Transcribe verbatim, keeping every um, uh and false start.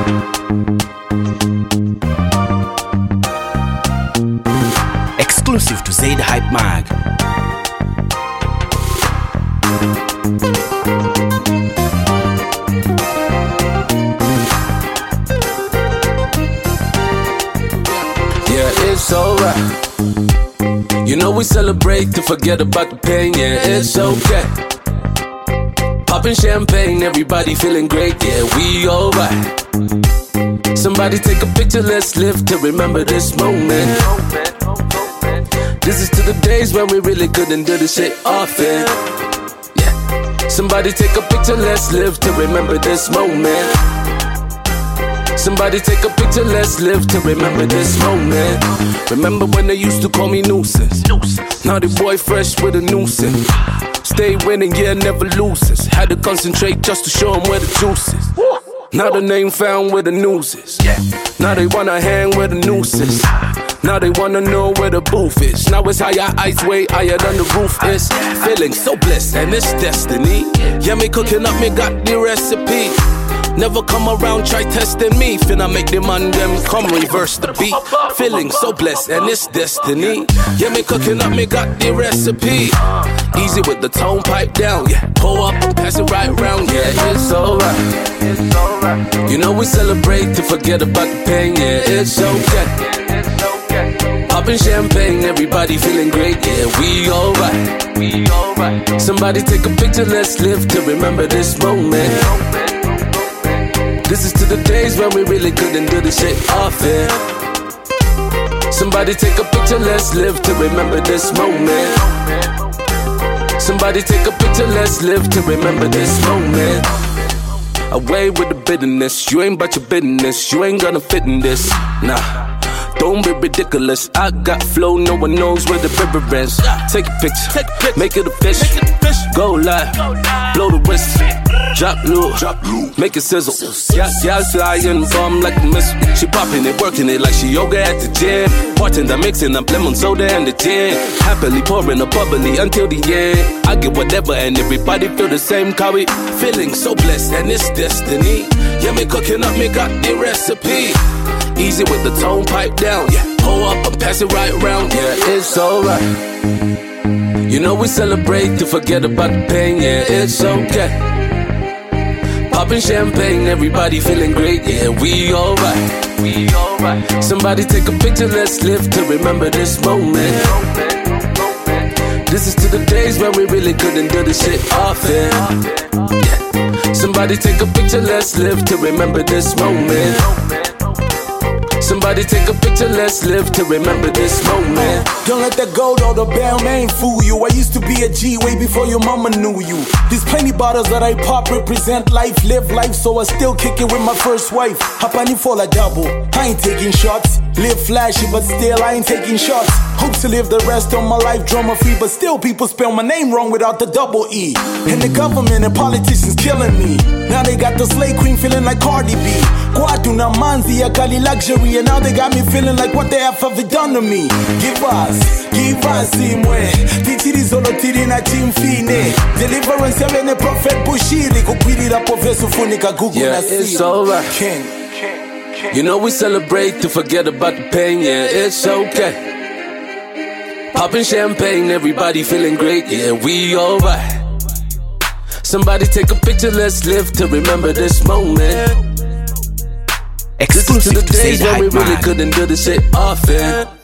Exclusive to Zaid Hype Mag. Yeah, it's alright. You know we celebrate to forget about the pain. Yeah, it's okay. Popping champagne, everybody feeling great. Yeah, we alright. Somebody take a picture, let's live to remember this moment. This is to the days when we really couldn't do this shit often. Yeah. Somebody take a picture, let's live to remember this moment. Somebody take a picture, let's live to remember this moment. Remember when they used to call me nuisance? Now the boy fresh with a nuisance. Stay winning, yeah, never loses. Had to concentrate just to show them where the juice is. Now the name found where the news is. Now they wanna hang where the noose is. Now they wanna know where the booth is. Now it's higher, ice way higher than the roof is. Feeling so blessed and it's destiny. Yeah, me cooking up, me got the recipe. Never come around, try testing me. Finna make the man them come reverse the beat. Feeling so blessed and it's destiny. Yeah, me cooking up, me got the recipe. Easy with the tone pipe down, yeah. Pull up and pass it right round, yeah, it's alright. You know we celebrate to forget about the pain, yeah, it's okay. Popping champagne, everybody feeling great, yeah, we alright. We alright. Somebody take a picture, let's live to remember this moment. This is to the days when we really couldn't do this shit often. Somebody take a picture, let's live to remember this moment. Somebody take a picture, let's live to remember this moment. Away with the bitterness, you ain't about your business. You ain't gonna fit in this, nah. Don't be ridiculous, I got flow, no one knows where the river is. Take a picture, make it a fish. Go live, blow the whistle. Drop low, make it sizzle. Yeah, yeah, flying bomb like a missile. She popping it, working it like she yoga at the gym. Bartender mixing up lemon soda and the gin. Happily pouring a bubbly until the end. I get whatever and everybody feel the same. Cause we feeling so blessed and it's destiny. Yeah, me cooking up, me got the recipe. Easy with the tone pipe down, yeah. Pull up and pass it right round, yeah, it's alright. You know we celebrate to forget about the pain, yeah, it's okay. Popping champagne, everybody feeling great, yeah, we alright. We alright. Somebody take a picture, let's live to remember this moment. This is to the days when we really couldn't do this shit often. Yeah. Somebody take a picture, let's live to remember this moment. Somebody take a picture, let's live to remember this moment. Don't let that gold or the bell main fool you. I used to be a G way before your mama knew you. These plenty bottles that I pop represent life, live life, so I still kick it with my first wife. Hapani for a double, I ain't taking shots. Live flashy, but still I ain't taking shots. Hope to live the rest of my life drama free, but still people spell my name wrong without the double E. And the government and politicians killing me. Now they got the slay queen feeling like Cardi B. Guaduna manzi ya Kali luxury, and now they got me feeling like what they have ever done to me. Give us, give us imwe. Titiri zolo tiri na chimfine. Deliverance ya vene prophet Bushiri. Kukwirira professor funika gugu na si. Yeah, it's alright. King. You know we celebrate to forget about the pain, yeah, it's okay. Popping champagne, everybody feeling great, yeah, we alright. Somebody take a picture, let's live to remember this moment. Exclusive This is to the to days Zaid when we Hype really Mag. couldn't do this shit often.